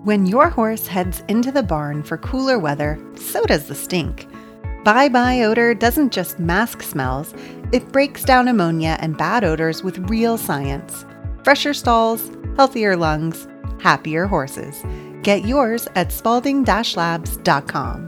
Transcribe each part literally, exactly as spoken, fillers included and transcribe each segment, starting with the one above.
When your horse heads into the barn for cooler weather, so does the stink. Bye-bye odor doesn't just mask smells, it breaks down ammonia and bad odors with real science. Fresher stalls, healthier lungs, happier horses. Get yours at spalding dash labs dot com.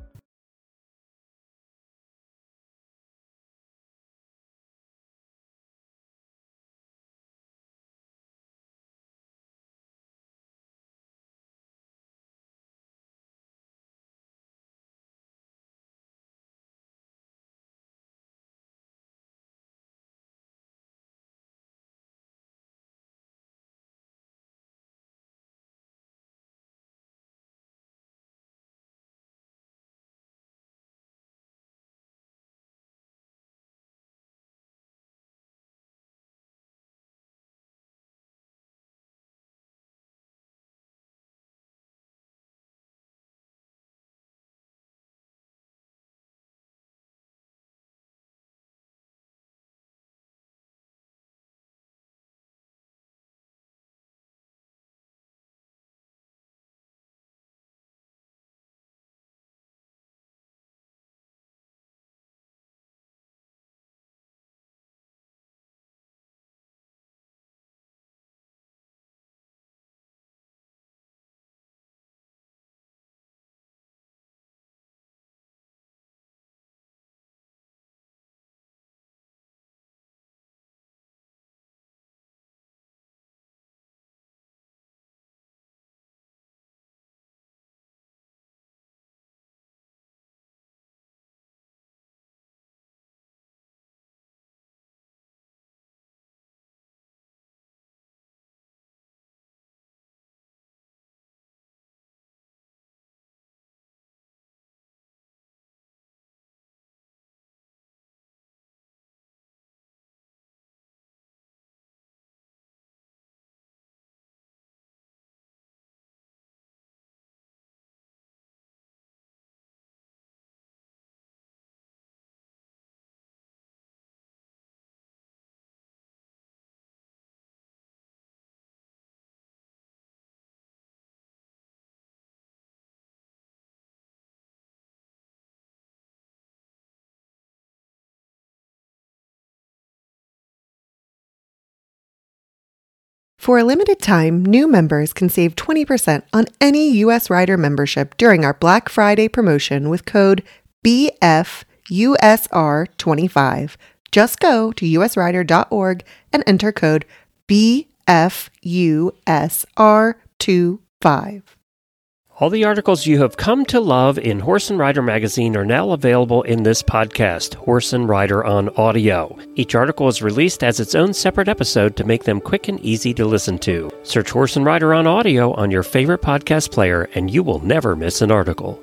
For a limited time, new members can save twenty percent on any U S Rider membership during our Black Friday promotion with code B F U S R twenty-five. Just go to U S rider dot org and enter code B F U S R twenty-five. All the articles you have come to love in Horse and Rider magazine are now available in this podcast, Horse and Rider on Audio. Each article is released as its own separate episode to make them quick and easy to listen to. Search Horse and Rider on Audio on your favorite podcast player, and you will never miss an article.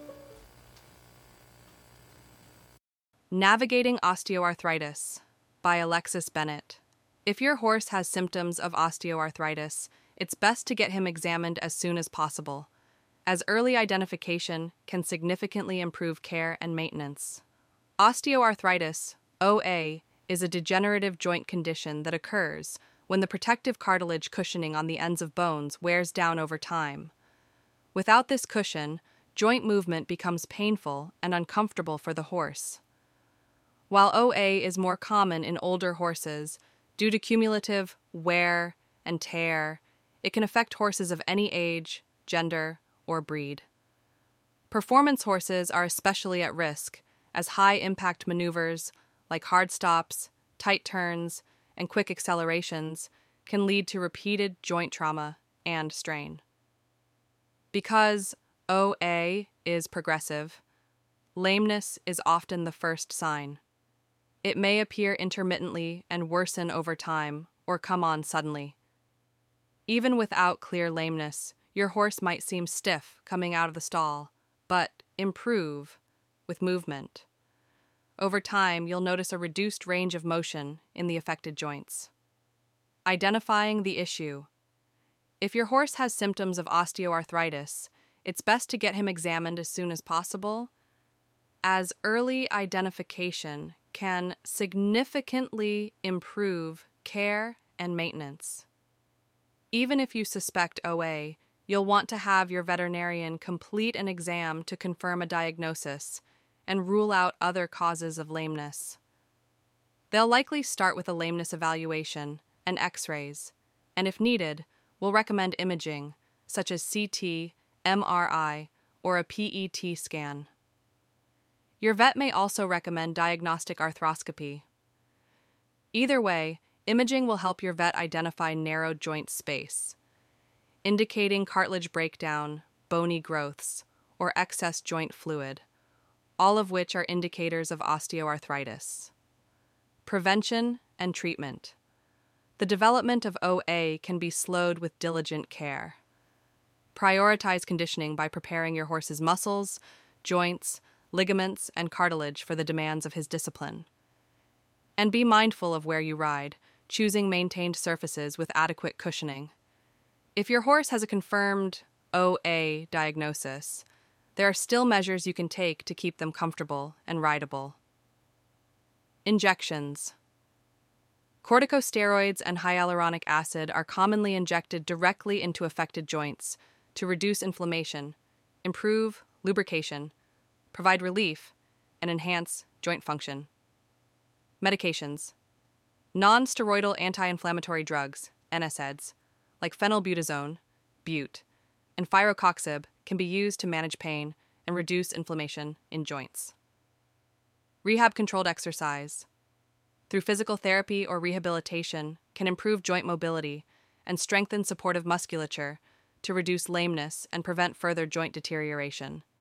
Navigating Osteoarthritis by Alexis Bennett. If your horse has symptoms of osteoarthritis, it's best to get him examined as soon as possible, as early identification can significantly improve care and maintenance. Osteoarthritis, O A, is a degenerative joint condition that occurs when the protective cartilage cushioning on the ends of bones wears down over time. Without this cushion, joint movement becomes painful and uncomfortable for the horse. While O A is more common in older horses, due to cumulative wear and tear, it can affect horses of any age, gender, or breed. Performance horses are especially at risk, as high-impact maneuvers like hard stops, tight turns, and quick accelerations can lead to repeated joint trauma and strain. Because O A is progressive, lameness is often the first sign. It may appear intermittently and worsen over time or come on suddenly. Even without clear lameness, your horse might seem stiff coming out of the stall, but improve with movement. Over time, you'll notice a reduced range of motion in the affected joints. Identifying the issue. If your horse has symptoms of osteoarthritis, it's best to get him examined as soon as possible, as early identification can significantly improve care and maintenance. Even if you suspect O A, you'll want to have your veterinarian complete an exam to confirm a diagnosis and rule out other causes of lameness. They'll likely start with a lameness evaluation and x-rays, and if needed, will recommend imaging, such as C T, M R I, or a P E T scan. Your vet may also recommend diagnostic arthroscopy. Either way, imaging will help your vet identify narrow joint space, indicating cartilage breakdown, bony growths, or excess joint fluid, all of which are indicators of osteoarthritis. Prevention and treatment. The development of O A can be slowed with diligent care. Prioritize conditioning by preparing your horse's muscles, joints, ligaments, and cartilage for the demands of his discipline. And be mindful of where you ride, choosing maintained surfaces with adequate cushioning. If your horse has a confirmed O A diagnosis, there are still measures you can take to keep them comfortable and rideable. Injections. Corticosteroids and hyaluronic acid are commonly injected directly into affected joints to reduce inflammation, improve lubrication, provide relief, and enhance joint function. Medications. Non-steroidal anti-inflammatory drugs, N SAIDs, like phenylbutazone, bute, and firocoxib can be used to manage pain and reduce inflammation in joints. Rehab-controlled exercise, through physical therapy or rehabilitation, can improve joint mobility and strengthen supportive musculature to reduce lameness and prevent further joint deterioration.